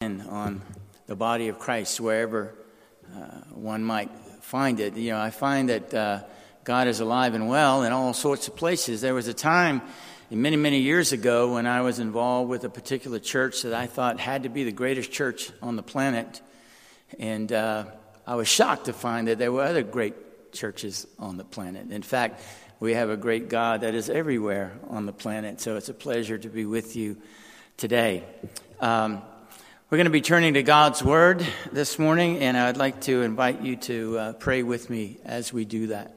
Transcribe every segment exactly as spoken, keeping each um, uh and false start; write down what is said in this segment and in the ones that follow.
in on the body of Christ wherever uh, one might find it. You know, I find that uh, God is alive and well in all sorts of places. There was a time many, many years ago when I was involved with a particular church that I thought had to be the greatest church on the planet. And uh, I was shocked to find that there were other great churches on the planet. In fact, we have a great God that is everywhere on the planet. So it's a pleasure to be with you today. Um, we're going to be turning to God's Word this morning, and I'd like to invite you to uh, pray with me as we do that.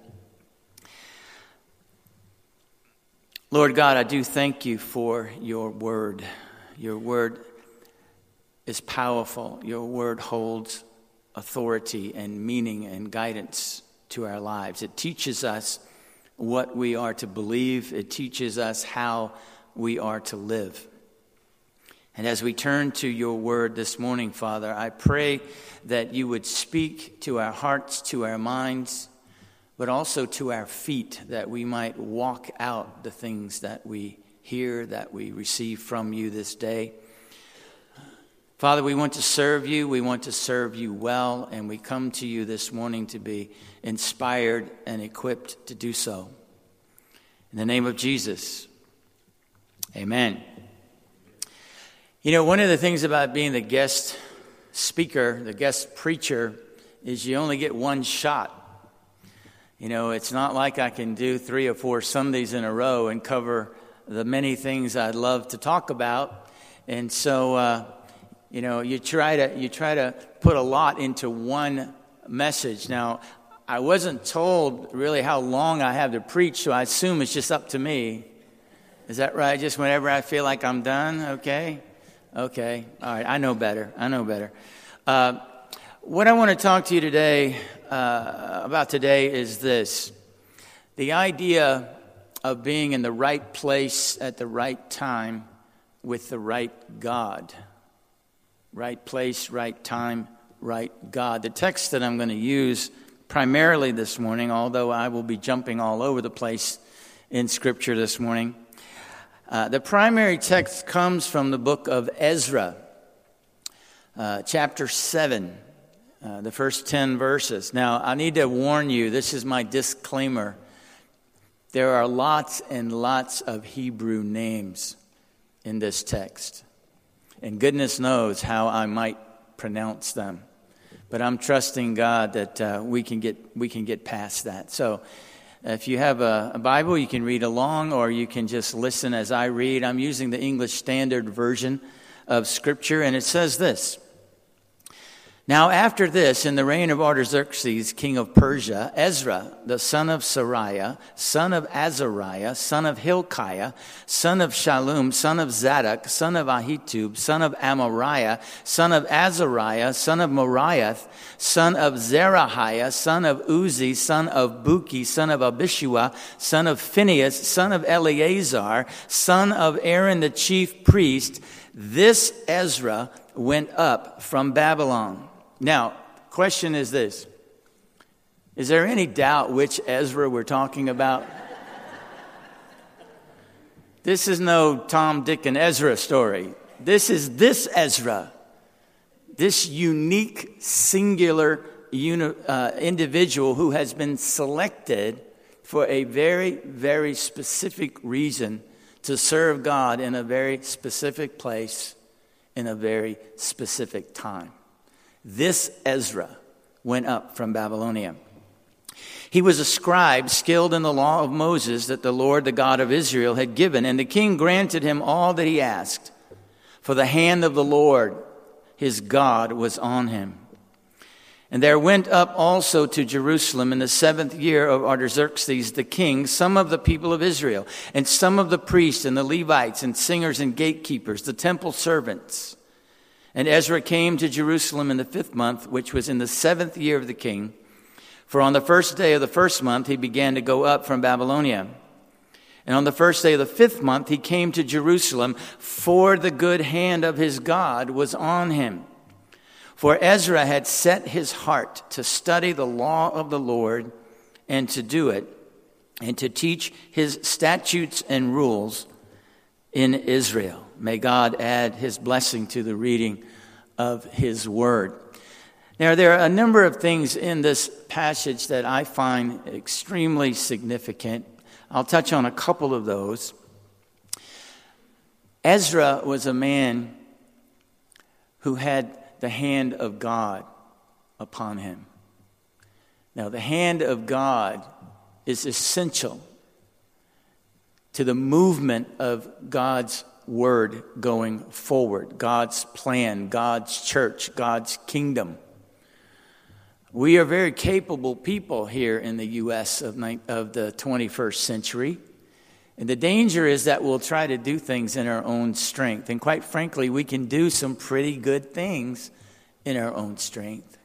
Lord God, I do thank you for your Word. Your Word is powerful. Your Word holds authority and meaning and guidance to our lives. It teaches us what we are to believe. It teaches us how we are to live. And as we turn to your word this morning, Father, I pray that you would speak to our hearts, to our minds, but also to our feet, that we might walk out the things that we hear, that we receive from you this day. Father, we want to serve you. We want to serve you well, and we come to you this morning to be inspired and equipped to do so. In the name of Jesus, amen. You know, one of the things about being the guest speaker, the guest preacher, is you only get one shot. You know, it's not like I can do three or four Sundays in a row and cover the many things I'd love to talk about. And so, uh, you know, you try to you try to put a lot into one message. Now, I wasn't told really how long I have to preach, so I assume it's just up to me. Is that right? Just whenever I feel like I'm done? Okay. Okay. All right. I know better. I know better. Uh, what I want to talk to you today uh, about today is this. The idea of being in the right place at the right time with the right God. Right place, right time, right God. The text that I'm going to use primarily this morning, although I will be jumping all over the place in Scripture this morning, Uh, the primary text comes from the book of Ezra, uh, chapter seven, uh, the first ten verses. Now, I need to warn you, this is my disclaimer. There are lots and lots of Hebrew names in this text. And goodness knows how I might pronounce them. But I'm trusting God that uh, we can get we can get past that. So, if you have a, a Bible, you can read along, or you can just listen as I read. I'm using the English Standard Version of Scripture, and it says this. Now after this, in the reign of Artaxerxes, king of Persia, Ezra, the son of Sariah, son of Azariah, son of Hilkiah, son of Shallum, son of Zadok, son of Ahitub, son of Amariah, son of Azariah, son of Moriath, son of Zerahiah, son of Uzi, son of Buki, son of Abishua, son of Phinehas, son of Eleazar, son of Aaron the chief priest, this Ezra went up from Babylon. Now, question is this. Is there any doubt which Ezra we're talking about? This is no Tom, Dick, and Ezra story. This is this Ezra. This unique, singular uni- uh, individual who has been selected for a very, very specific reason to serve God in a very specific place in a very specific time. This Ezra went up from Babylonia. He was a scribe skilled in the law of Moses that the Lord, the God of Israel, had given. And the king granted him all that he asked. For the hand of the Lord, his God, was on him. And there went up also to Jerusalem in the seventh year of Artaxerxes the king some of the people of Israel, and some of the priests and the Levites and singers and gatekeepers, the temple servants. And Ezra came to Jerusalem in the fifth month, which was in the seventh year of the king. For on the first day of the first month, he began to go up from Babylonia. And on the first day of the fifth month, he came to Jerusalem, for the good hand of his God was on him. For Ezra had set his heart to study the law of the Lord and to do it, and to teach his statutes and rules in Israel. May God add his blessing to the reading of his word. Now, there are a number of things in this passage that I find extremely significant. I'll touch on a couple of those. Ezra was a man who had the hand of God upon him. Now, the hand of God is essential to the movement of God's word going forward, God's plan, God's church, God's kingdom. We are very capable people here in the U S of, of the twenty-first century. And the danger is that we'll try to do things in our own strength. And quite frankly, we can do some pretty good things in our own strength.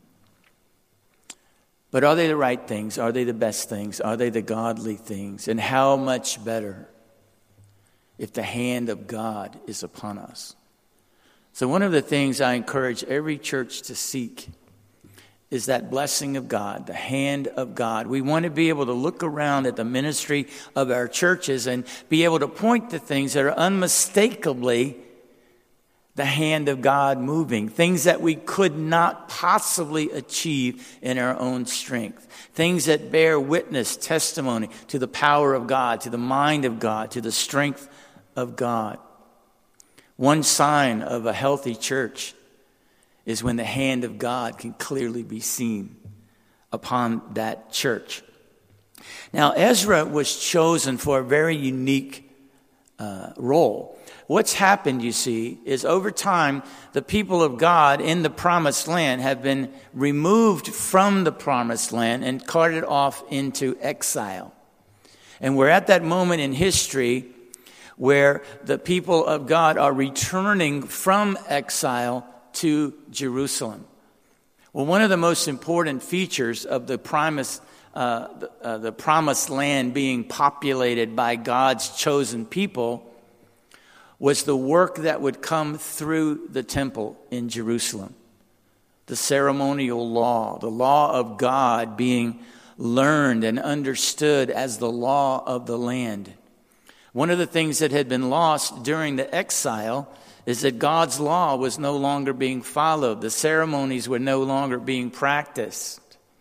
But are they the right things? Are they the best things? Are they the godly things? And how much better if the hand of God is upon us? So one of the things I encourage every church to seek is that blessing of God, the hand of God. We want to be able to look around at the ministry of our churches and be able to point to things that are unmistakably the hand of God moving, things that we could not possibly achieve in our own strength, things that bear witness, testimony to the power of God, to the mind of God, to the strength of God. One sign of a healthy church is when the hand of God can clearly be seen upon that church. Now, Ezra was chosen for a very unique uh, role. What's happened, you see, is over time, the people of God in the promised land have been removed from the promised land and carted off into exile. And we're at that moment in history where the people of God are returning from exile to Jerusalem. Well, one of the most important features of the promise, uh, the, uh, the promised land being populated by God's chosen people was the work that would come through the temple in Jerusalem. The ceremonial law, the law of God being learned and understood as the law of the land. One of the things that had been lost during the exile is that God's law was no longer being followed. The ceremonies were no longer being practiced.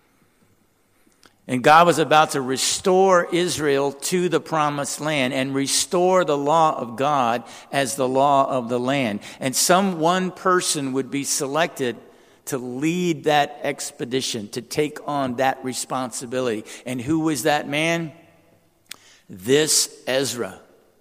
And God was about to restore Israel to the promised land and restore the law of God as the law of the land. And some one person would be selected to lead that expedition, to take on that responsibility. And who was that man? This Ezra.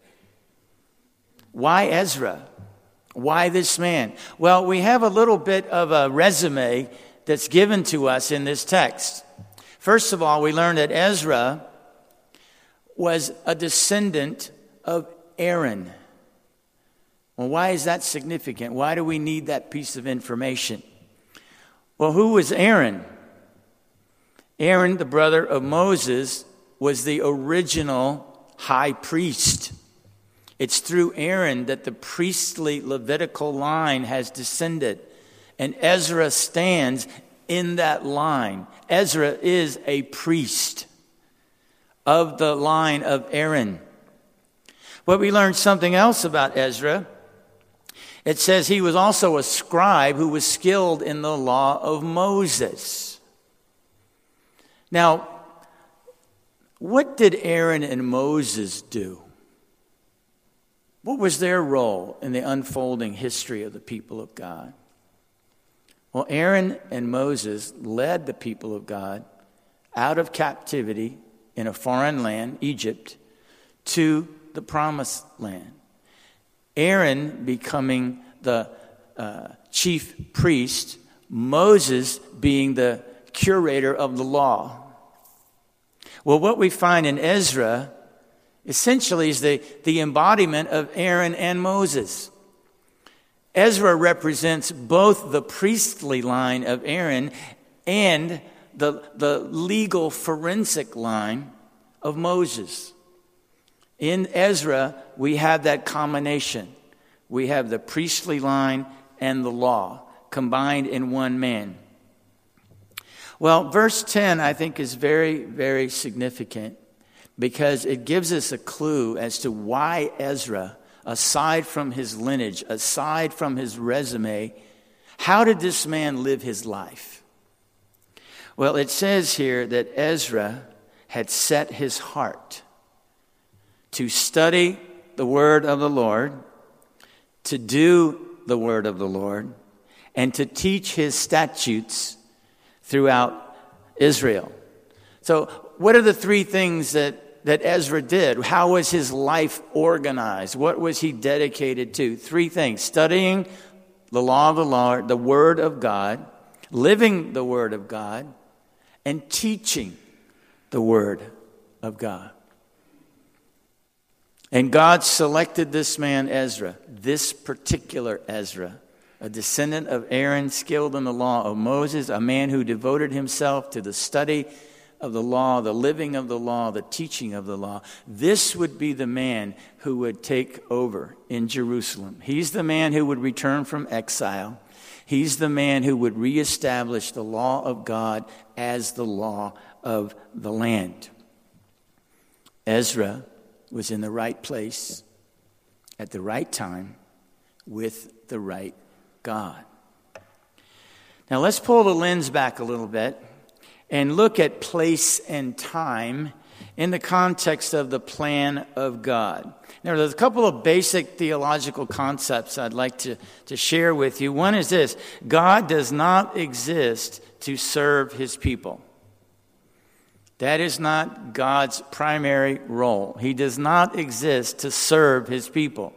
Why Ezra? Why this man? Well, we have a little bit of a resume that's given to us in this text. First of all, we learn that Ezra was a descendant of Aaron. Well, why is that significant? Why do we need that piece of information? Well, who was Aaron? Aaron, the brother of Moses, was the original high priest. It's through Aaron that the priestly Levitical line has descended. And Ezra stands in that line. Ezra is a priest of the line of Aaron. But we learned something else about Ezra. It says he was also a scribe who was skilled in the law of Moses. Now, what did Aaron and Moses do? What was their role in the unfolding history of the people of God? Well, Aaron and Moses led the people of God out of captivity in a foreign land, Egypt, to the promised land. Aaron becoming the uh, chief priest, Moses being the curator of the law. Well, what we find in Ezra essentially is the, the embodiment of Aaron and Moses. Ezra represents both the priestly line of Aaron and the, the legal forensic line of Moses. In Ezra, we have that combination. We have the priestly line and the law combined in one man. Well, verse ten, I think, is very, very significant because it gives us a clue as to why Ezra, aside from his lineage, aside from his resume, How did this man live his life? Well, it says here that Ezra had set his heart to study the word of the Lord, to do the word of the Lord, and to teach his statutes throughout Israel. So what are the three things that, that Ezra did? How was his life organized? What was he dedicated to? Three things: studying the law of the Lord, the word of God, living the word of God, and teaching the word of God. And God selected this man, Ezra, this particular Ezra, a descendant of Aaron, skilled in the law of Moses, a man who devoted himself to the study of the law, the living of the law, the teaching of the law. This would be the man who would take over in Jerusalem. He's the man who would return from exile. He's the man who would reestablish the law of God as the law of the land. Ezra was in the right place at the right time with the right God. Now let's pull the lens back a little bit and look at place and time in the context of the plan of God. Now, there's a couple of basic theological concepts I'd like to, to share with you. One is this: God does not exist to serve his people. That is not God's primary role. He does not exist to serve his people.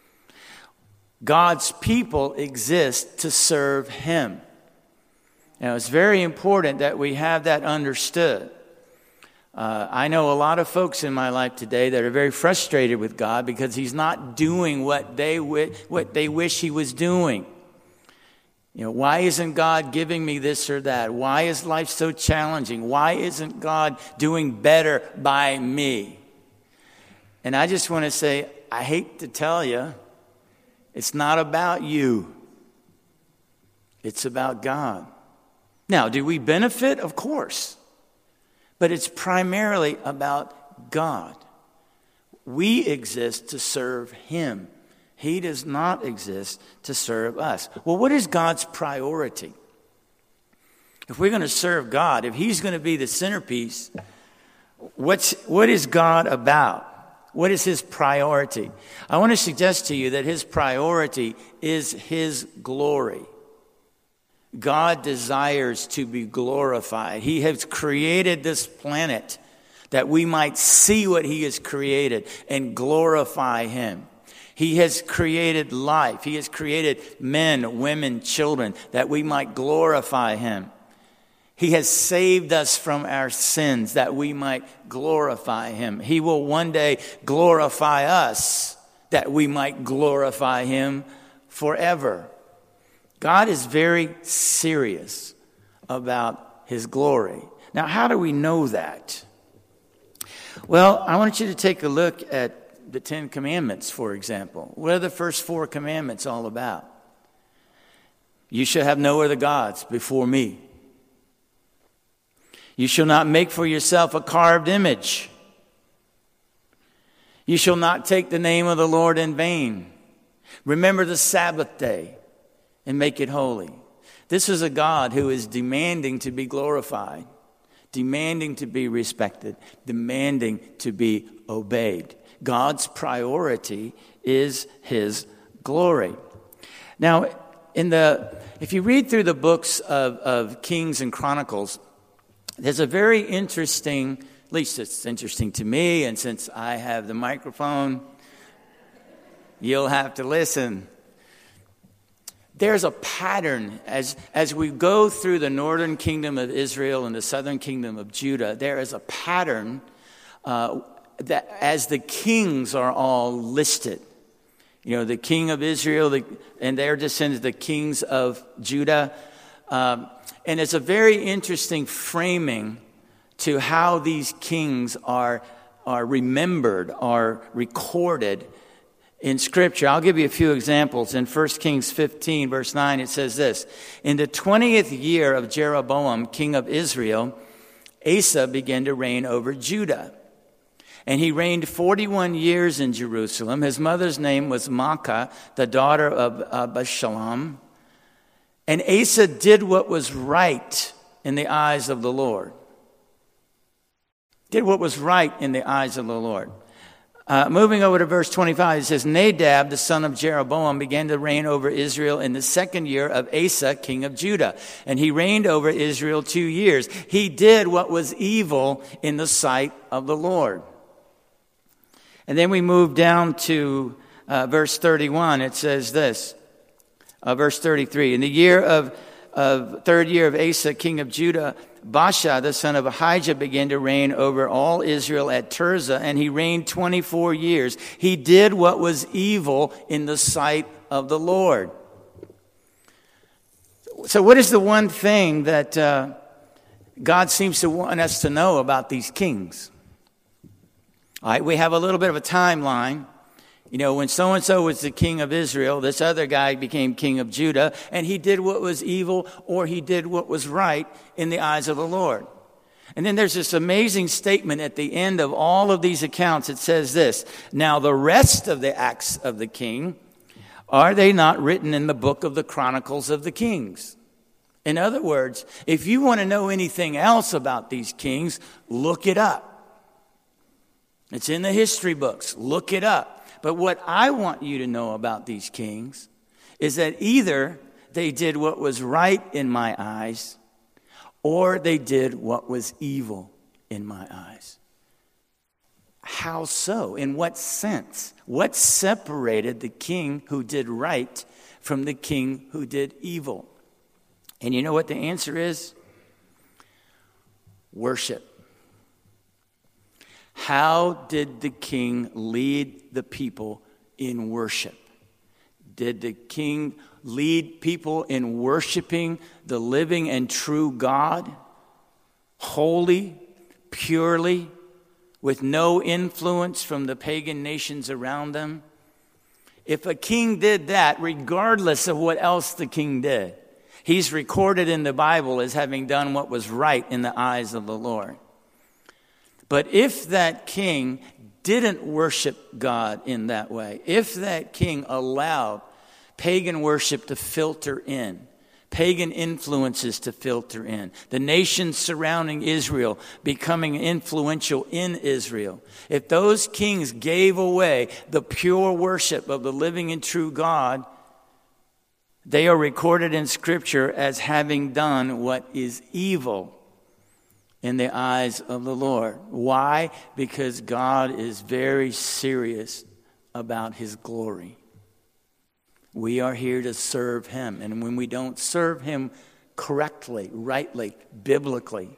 God's people exist to serve him. Now, it's very important that we have that understood. Uh, I know a lot of folks in my life today that are very frustrated with God because he's not doing what they wi- what they wish he was doing. You know, why isn't God giving me this or that? Why is life so challenging? Why isn't God doing better by me? And I just want to say, I hate to tell you, it's not about you. It's about God. Now, do we benefit? Of course. But it's primarily about God. We exist to serve him. He does not exist to serve us. Well, what is God's priority? If we're going to serve God, if he's going to be the centerpiece, what's, what is God about? What is his priority? I want to suggest to you that his priority is his glory. God desires to be glorified. He has created this planet that we might see what he has created and glorify him. He has created life. He has created men, women, children, that we might glorify him. He has saved us from our sins that we might glorify him. He will one day glorify us that we might glorify him forever. God is very serious about his glory. Now, how do we know that? Well, I want you to take a look at the Ten Commandments, for example. What are the first four commandments all about? You shall have no other gods before me. You shall not make for yourself a carved image. You shall not take the name of the Lord in vain. Remember the Sabbath day and make it holy. This is a God who is demanding to be glorified, demanding to be respected, demanding to be obeyed. God's priority is his glory. Now, in the if you read through the books of, of Kings and Chronicles, there's a very interesting, at least it's interesting to me, and since I have the microphone, you'll have to listen. There's a pattern as, as we go through the northern kingdom of Israel and the southern kingdom of Judah. There is a pattern uh, that as the kings are all listed, you know, the king of Israel the, and their descendants, the kings of Judah. Um, and it's a very interesting framing to how these kings are, are remembered, are recorded in Scripture. I'll give you a few examples. In First Kings fifteen, verse nine, it says this: in the twentieth year of Jeroboam, king of Israel, Asa began to reign over Judah. And he reigned forty-one years in Jerusalem. His mother's name was Maacah, the daughter of Abishalom. And Asa did what was right in the eyes of the Lord. Did what was right in the eyes of the Lord. Uh, moving over to verse twenty-five, it says, Nadab, the son of Jeroboam, began to reign over Israel in the second year of Asa, king of Judah. And he reigned over Israel two years. He did what was evil in the sight of the Lord. And then we move down to uh, verse thirty-one. It says this, uh, verse thirty-three. In the year of, of third year of Asa, king of Judah, Baasha, the son of Ahijah, began to reign over all Israel at Tirzah, and he reigned twenty-four years. He did what was evil in the sight of the Lord. So what is the one thing that uh, God seems to want us to know about these kings? All right, we have a little bit of a timeline. You know, when so-and-so was the king of Israel, this other guy became king of Judah, and he did what was evil or he did what was right in the eyes of the Lord. And then there's this amazing statement at the end of all of these accounts. It says this, now the rest of the acts of the king, are they not written in the book of the Chronicles of the Kings? In other words, if you want to know anything else about these kings, look it up. It's in the history books. Look it up. But what I want you to know about these kings is that either they did what was right in my eyes or they did what was evil in my eyes. How so? In what sense? What separated the king who did right from the king who did evil? And you know what the answer is? Worship. How did the king lead the people in worship? Did the king lead people in worshiping the living and true God, holy, purely, with no influence from the pagan nations around them? If a king did that, regardless of what else the king did, he's recorded in the Bible as having done what was right in the eyes of the Lord. But if that king didn't worship God in that way, if that king allowed pagan worship to filter in, pagan influences to filter in, the nations surrounding Israel becoming influential in Israel, if those kings gave away the pure worship of the living and true God, they are recorded in Scripture as having done what is evil in the eyes of the Lord. Why? Because God is very serious about his glory. We are here to serve him. And when we don't serve him correctly, rightly, biblically,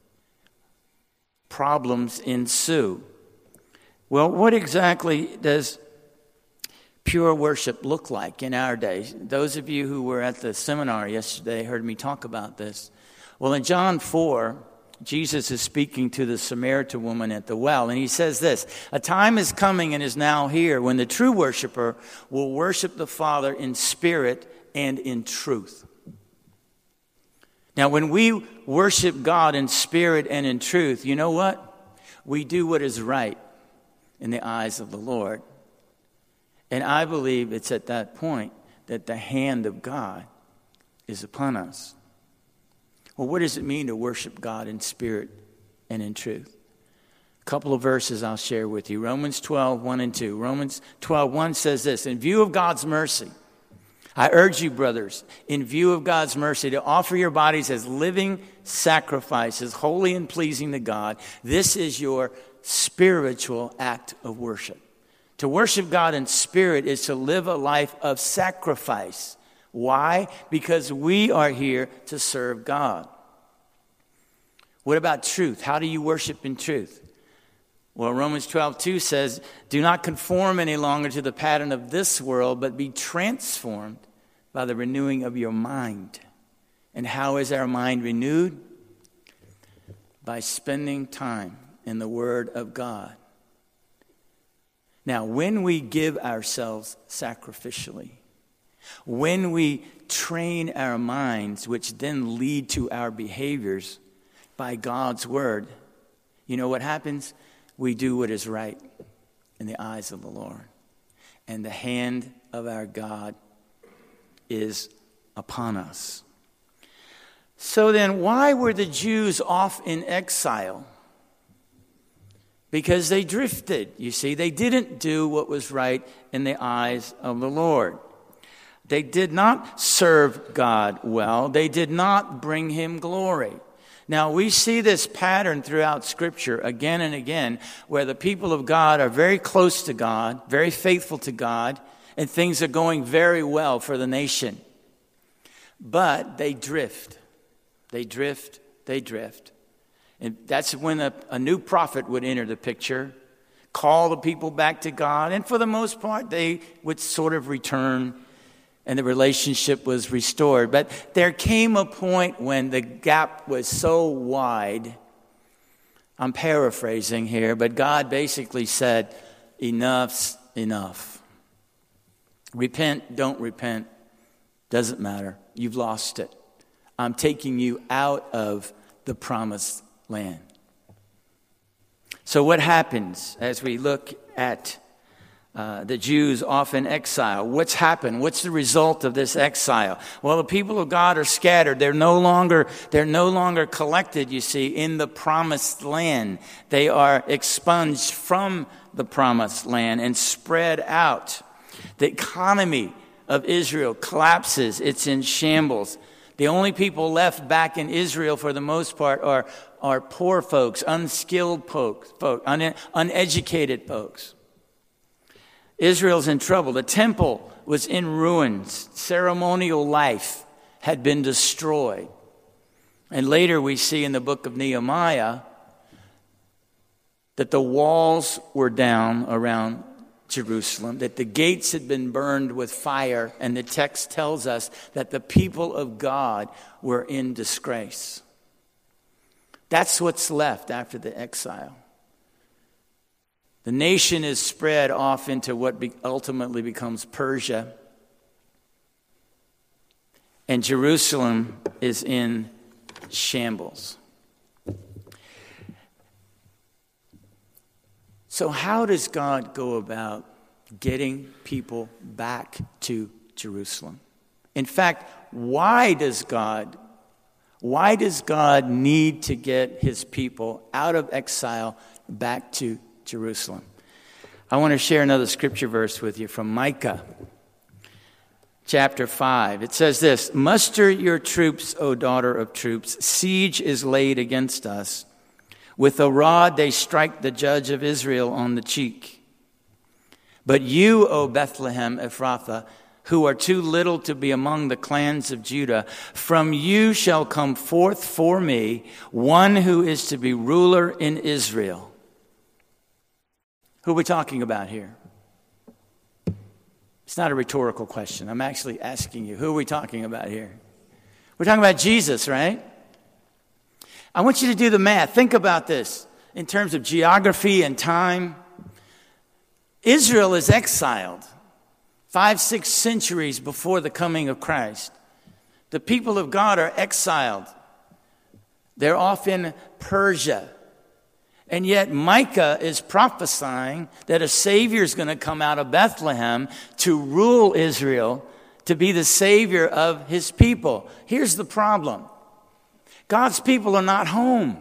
problems ensue. Well, what exactly does pure worship look like in our days? Those of you who were at the seminar yesterday heard me talk about this. Well, in John four, Jesus is speaking to the Samaritan woman at the well, and he says this, a time is coming and is now here when the true worshiper will worship the Father in spirit and in truth. Now, when we worship God in spirit and in truth, you know what? We do what is right in the eyes of the Lord. And I believe it's at that point that the hand of God is upon us. Well, what does it mean to worship God in spirit and in truth? A couple of verses I'll share with you. Romans twelve, one and two. Romans twelve, one says this, in view of God's mercy, I urge you, brothers, in view of God's mercy, to offer your bodies as living sacrifices, holy and pleasing to God. This is your spiritual act of worship. To worship God in spirit is to live a life of sacrifice. Why? Because we are here to serve God. What about truth? How do you worship in truth? Well, Romans twelve, two says, do not conform any longer to the pattern of this world, but be transformed by the renewing of your mind. And how is our mind renewed? By spending time in the Word of God. Now, when we give ourselves sacrificially, when we train our minds, which then lead to our behaviors by God's Word, you know what happens? We do what is right in the eyes of the Lord. And the hand of our God is upon us. So then, why were the Jews off in exile? Because they drifted, you see. They didn't do what was right in the eyes of the Lord. They did not serve God well. They did not bring him glory. Now, we see this pattern throughout Scripture again and again, where the people of God are very close to God, very faithful to God, and things are going very well for the nation. But they drift. They drift. They drift. And that's when a, a new prophet would enter the picture, call the people back to God, and for the most part, they would sort of return, and the relationship was restored. But there came a point when the gap was so wide, I'm paraphrasing here, but God basically said, enough's enough. Repent, don't repent, doesn't matter. You've lost it. I'm taking you out of the promised land. So what happens as we look at uh, the Jews off in exile? What's happened? What's the result of this exile? Well, the people of God are scattered. They're no longer, they're no longer collected, you see, in the promised land. They are expunged from the promised land and spread out. The economy of Israel collapses. It's in shambles. The only people left back in Israel for the most part are, are poor folks, unskilled folks, folk, un, uneducated folks. Israel's in trouble. The temple was in ruins. Ceremonial life had been destroyed. And later we see in the book of Nehemiah that the walls were down around Jerusalem, that the gates had been burned with fire, and the text tells us that the people of God were in disgrace. That's what's left after the exile. The nation is spread off into what be- ultimately becomes Persia, and Jerusalem is in shambles. So how does God go about getting people back to Jerusalem? In fact, why does God, why does God need to get his people out of exile back to Jerusalem? I want to share another scripture verse with you from Micah chapter five. It says this, "Muster your troops, O daughter of troops. Siege is laid against us. With a rod they strike the judge of Israel on the cheek. But you, O Bethlehem Ephrathah, who are too little to be among the clans of Judah, from you shall come forth for me one who is to be ruler in Israel." Who are we talking about here? It's not a rhetorical question. I'm actually asking you, who are we talking about here? We're talking about Jesus, right? I want you to do the math. Think about this in terms of geography and time. Israel is exiled five, six centuries before the coming of Christ. The people of God are exiled. They're off in Persia. And yet Micah is prophesying that a Savior is going to come out of Bethlehem to rule Israel, to be the Savior of his people. Here's the problem. God's people are not home.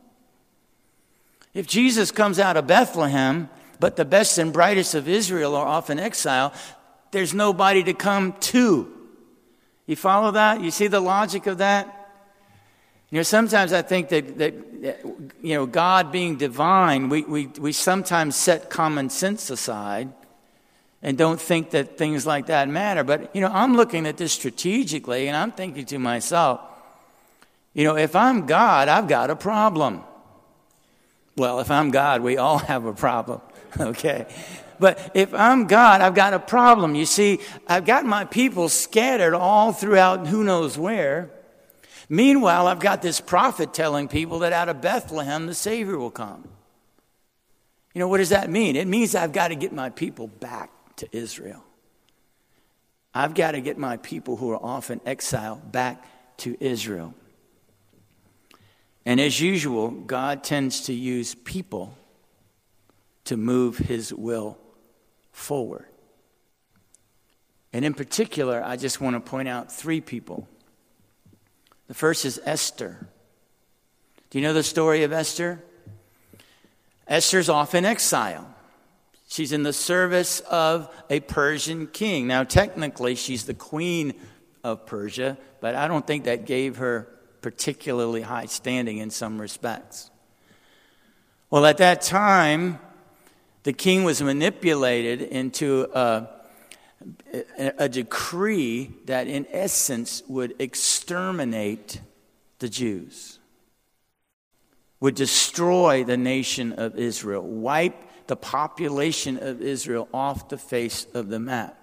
If Jesus comes out of Bethlehem, but the best and brightest of Israel are off in exile, there's nobody to come to. You follow that? You see the logic of that? You know, sometimes I think that, that you know, God being divine, we, we, we sometimes set common sense aside and don't think that things like that matter. But, you know, I'm looking at this strategically, and I'm thinking to myself, you know, if I'm God, I've got a problem. Well, if I'm God, we all have a problem, okay? But if I'm God, I've got a problem. You see, I've got my people scattered all throughout who knows where. Meanwhile, I've got this prophet telling people that out of Bethlehem, the Savior will come. You know, what does that mean? It means I've got to get my people back to Israel. I've got to get my people who are off in exile back to Israel. And as usual, God tends to use people to move his will forward. And in particular, I just want to point out three people. The first is Esther. Do you know the story of Esther? Esther's off in exile. She's in the service of a Persian king. Now, technically, she's the queen of Persia, but I don't think that gave her particularly high standing in some respects. Well, at that time, the king was manipulated into a, a, a decree that, in essence, would exterminate the Jews, would destroy the nation of Israel, wipe the population of Israel off the face of the map.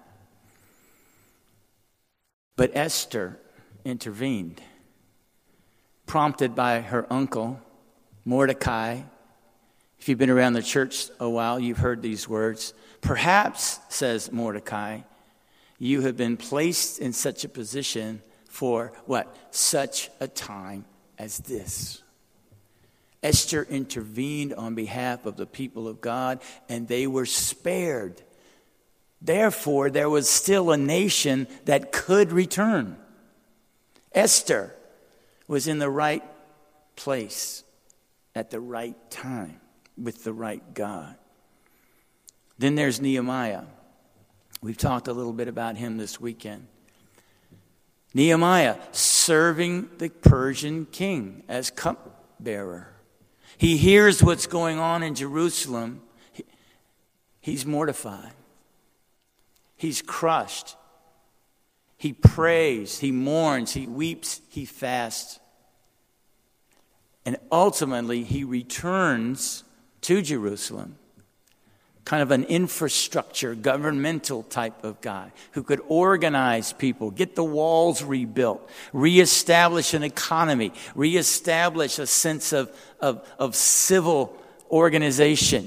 But Esther intervened, prompted by her uncle, Mordecai. If you've been around the church a while, you've heard these words. Perhaps, says Mordecai, you have been placed in such a position for what? Such a time as this. Esther intervened on behalf of the people of God, and they were spared. Therefore, there was still a nation that could return. Esther was in the right place at the right time with the right God. Then there's Nehemiah. We've talked a little bit about him this weekend. Nehemiah serving the Persian king as cupbearer. He hears what's going on in Jerusalem. He's mortified. He's crushed. He prays. He mourns. He weeps. He fasts. And ultimately, he returns to Jerusalem, kind of an infrastructure, governmental type of guy who could organize people, get the walls rebuilt, reestablish an economy, reestablish a sense of, of, of civil organization.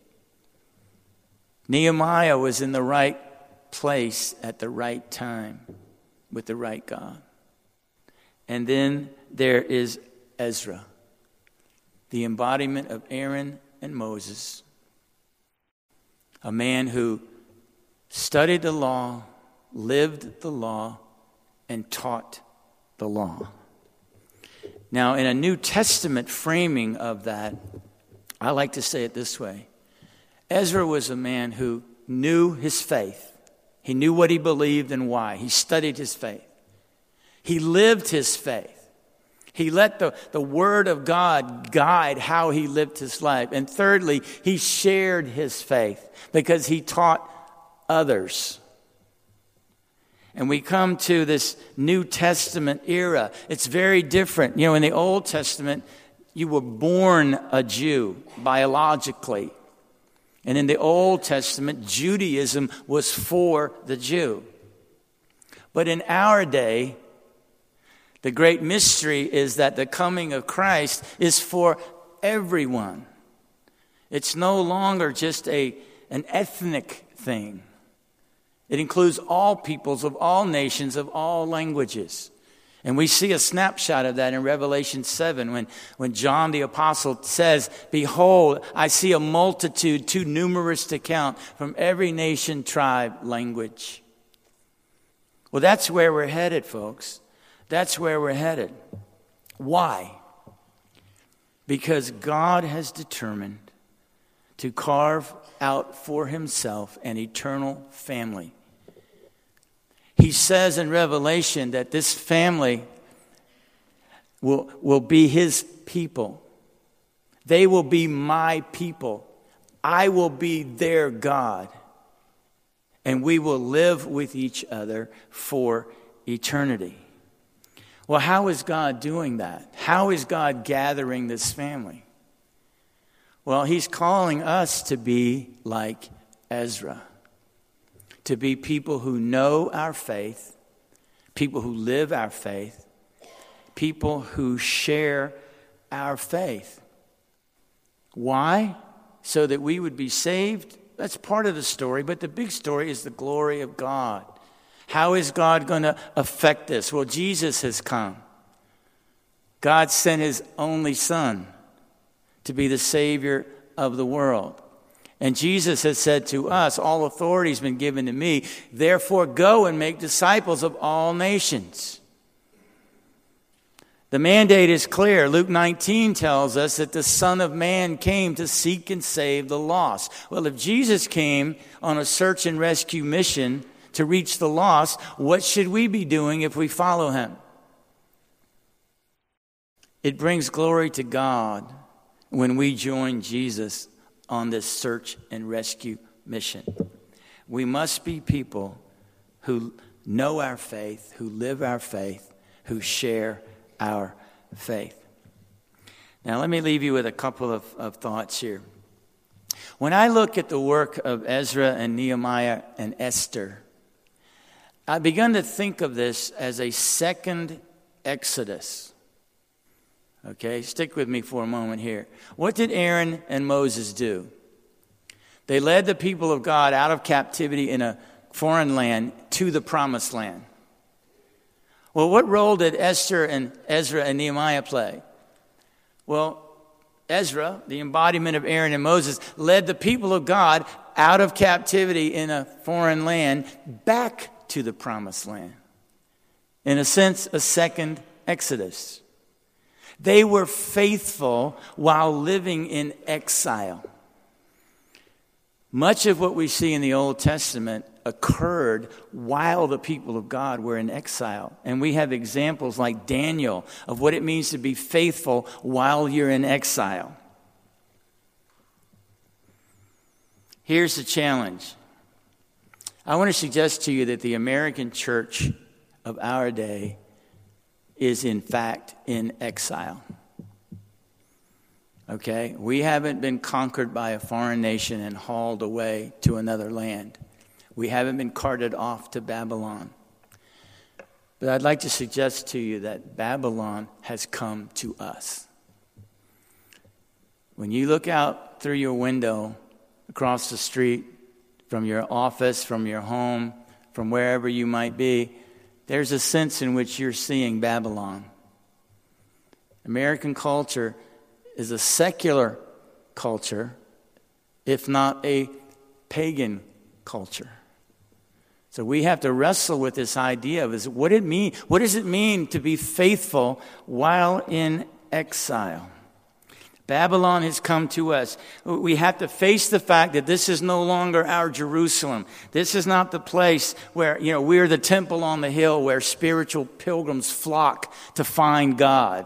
Nehemiah was in the right place at the right time with the right God. And then there is Ezra, the embodiment of Aaron and Moses. A man who studied the law, lived the law, and taught the law. Now, in a New Testament framing of that, I like to say it this way. Ezra was a man who knew his faith. He knew what he believed and why. He studied his faith. He lived his faith. He let the, the Word of God guide how he lived his life. And thirdly, he shared his faith because he taught others. And we come to this New Testament era. It's very different. You know, in the Old Testament, you were born a Jew biologically. And in the Old Testament, Judaism was for the Jew. But in our day, the great mystery is that the coming of Christ is for everyone. It's no longer just a, an ethnic thing. It includes all peoples of all nations, of all languages. And we see a snapshot of that in Revelation seven when, when John the Apostle says, "Behold, I see a multitude too numerous to count from every nation, tribe, language." Well, that's where we're headed, folks. That's where we're headed. Why? Because God has determined to carve out for himself an eternal family. He says in Revelation that this family will, will be his people. They will be my people. I will be their God. And we will live with each other for eternity. Well, how is God doing that? How is God gathering this family? Well, he's calling us to be like Ezra, to be people who know our faith, people who live our faith, people who share our faith. Why? So that we would be saved? That's part of the story, but the big story is the glory of God. How is God going to affect this? Well, Jesus has come. God sent his only Son to be the Savior of the world. And Jesus has said to us, all authority has been given to me. Therefore, go and make disciples of all nations. The mandate is clear. Luke nineteen tells us that the Son of Man came to seek and save the lost. Well, if Jesus came on a search and rescue mission to reach the lost, what should we be doing if we follow him? It brings glory to God when we join Jesus on this search and rescue mission. We must be people who know our faith, who live our faith, who share our faith. Now, let me leave you with a couple of, of thoughts here. When I look at the work of Ezra and Nehemiah and Esther, I begun to think of this as a second Exodus. Okay, stick with me for a moment here. What did Aaron and Moses do? They led the people of God out of captivity in a foreign land to the promised land. Well, what role did Esther and Ezra and Nehemiah play? Well, Ezra, the embodiment of Aaron and Moses, led the people of God out of captivity in a foreign land back to the promised land. In a sense, a second Exodus. They were faithful while living in exile. Much of what we see in the Old Testament occurred while the people of God were in exile. And we have examples like Daniel of what it means to be faithful while you're in exile. Here's the challenge. I want to suggest to you that the American church of our day is in fact in exile. Okay? We haven't been conquered by a foreign nation and hauled away to another land. We haven't been carted off to Babylon. But I'd like to suggest to you that Babylon has come to us. When you look out through your window, across the street, from your office, from your home, from wherever you might be, there's a sense in which you're seeing Babylon. American culture is a secular culture, if not a pagan culture. So we have to wrestle with this idea of is what it mean. What does it mean to be faithful while in exile? Babylon has come to us. We have to face the fact that this is no longer our Jerusalem. This is not the place where, you know, we're the temple on the hill where spiritual pilgrims flock to find God.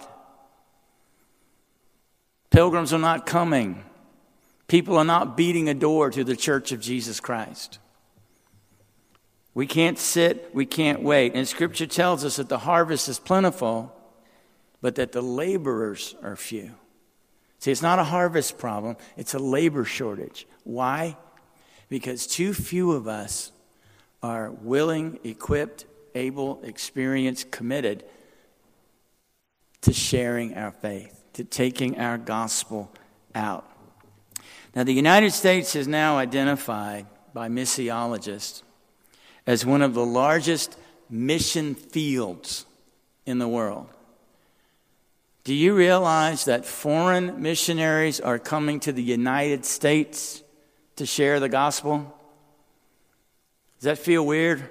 Pilgrims are not coming. People are not beating a door to the church of Jesus Christ. We can't sit, we can't wait. And Scripture tells us that the harvest is plentiful, but that the laborers are few. See, it's not a harvest problem, it's a labor shortage. Why? Because too few of us are willing, equipped, able, experienced, committed to sharing our faith, to taking our gospel out. Now, the United States is now identified by missiologists as one of the largest mission fields in the world. Do you realize that foreign missionaries are coming to the United States to share the gospel? Does that feel weird?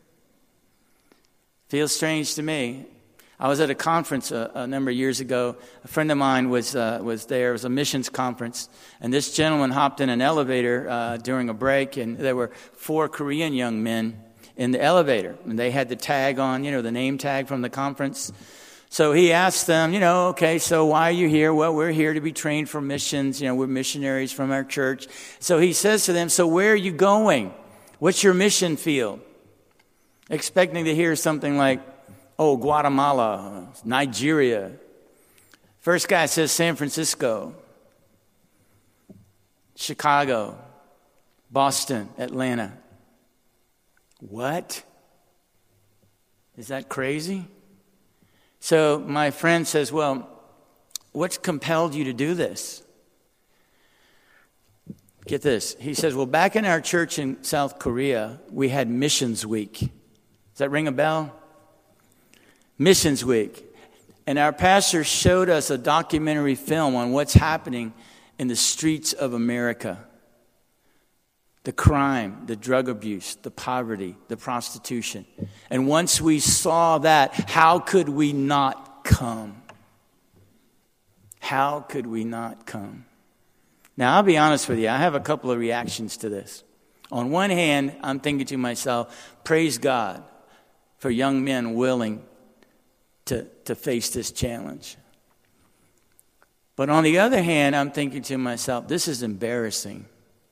Feels strange to me. I was at a conference a, a number of years ago. A friend of mine was uh, was there. It was a missions conference. And this gentleman hopped in an elevator uh, during a break, and there were four Korean young men in the elevator. And they had the tag on, you know, the name tag from the conference. So he asked them, you know, okay, so why are you here? Well, we're here to be trained for missions. You know, we're missionaries from our church. So he says to them, so where are you going? What's your mission field? Expecting to hear something like, oh, Guatemala, Nigeria. First guy says San Francisco, Chicago, Boston, Atlanta. What? Is that crazy? So my friend says, well, what's compelled you to do this? Get this. He says, well, back in our church in South Korea, we had Missions Week. Does that ring a bell? Missions Week. And our pastor showed us a documentary film on what's happening in the streets of America. the crime, the drug abuse, the poverty, the prostitution. And once we saw that, how could we not come? How could we not come? Now, I'll be honest with you. I have a couple of reactions to this. On one hand, I'm thinking to myself, praise God for young men willing to, to face this challenge. But on the other hand, I'm thinking to myself, this is embarrassing.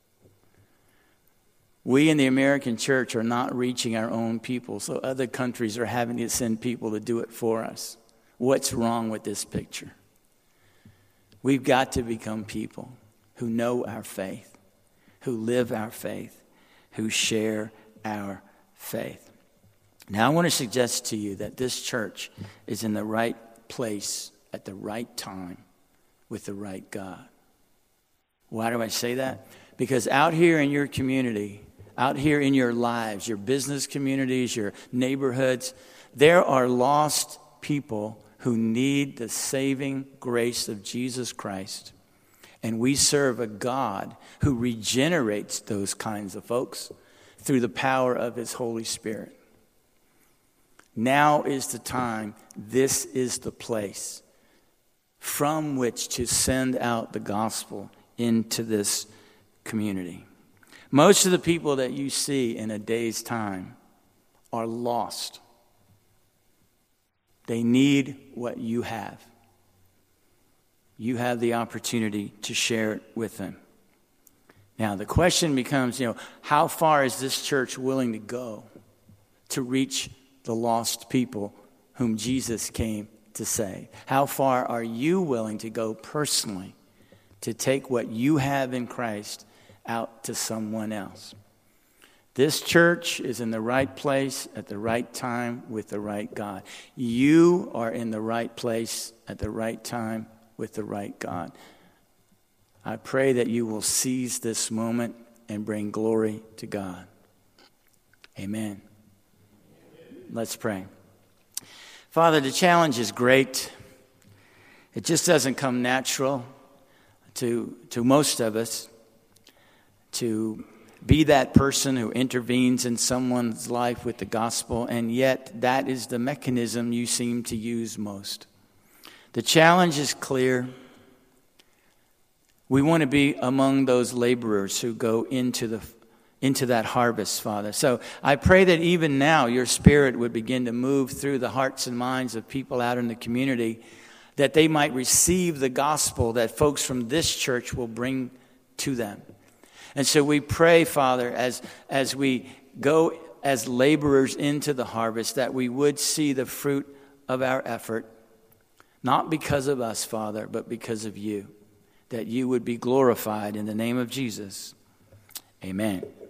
We in the American church are not reaching our own people, so other countries are having to send people to do it for us. What's wrong with this picture? We've got to become people who know our faith, who live our faith, who share our faith. Now, I want to suggest to you that this church is in the right place at the right time with the right God. Why do I say that? Because out here in your community, out here in your lives, your business communities, your neighborhoods, there are lost people who need the saving grace of Jesus Christ. And we serve a God who regenerates those kinds of folks through the power of his Holy Spirit. Now is the time, this is the place from which to send out the gospel into this community. Most of the people that you see in a day's time are lost. They need what you have. You have the opportunity to share it with them. Now, the question becomes, you know, how far is this church willing to go to reach the lost people whom Jesus came to save? How far are you willing to go personally to take what you have in Christ out to someone else? This church is in the right place at the right time with the right God. You are in the right place at the right time with the right God. I pray that you will seize this moment and bring glory to God. Amen. Let's pray. Father, the challenge is great. It just doesn't come natural to, to most of us to be that person who intervenes in someone's life with the gospel, and yet that is the mechanism you seem to use most. The challenge is clear. We want to be among those laborers who go into the into that harvest, Father. So I pray that even now your Spirit would begin to move through the hearts and minds of people out in the community, that they might receive the gospel that folks from this church will bring to them. And so we pray, Father, as, as we go as laborers into the harvest, that we would see the fruit of our effort, not because of us, Father, but because of you, that you would be glorified in the name of Jesus. Amen.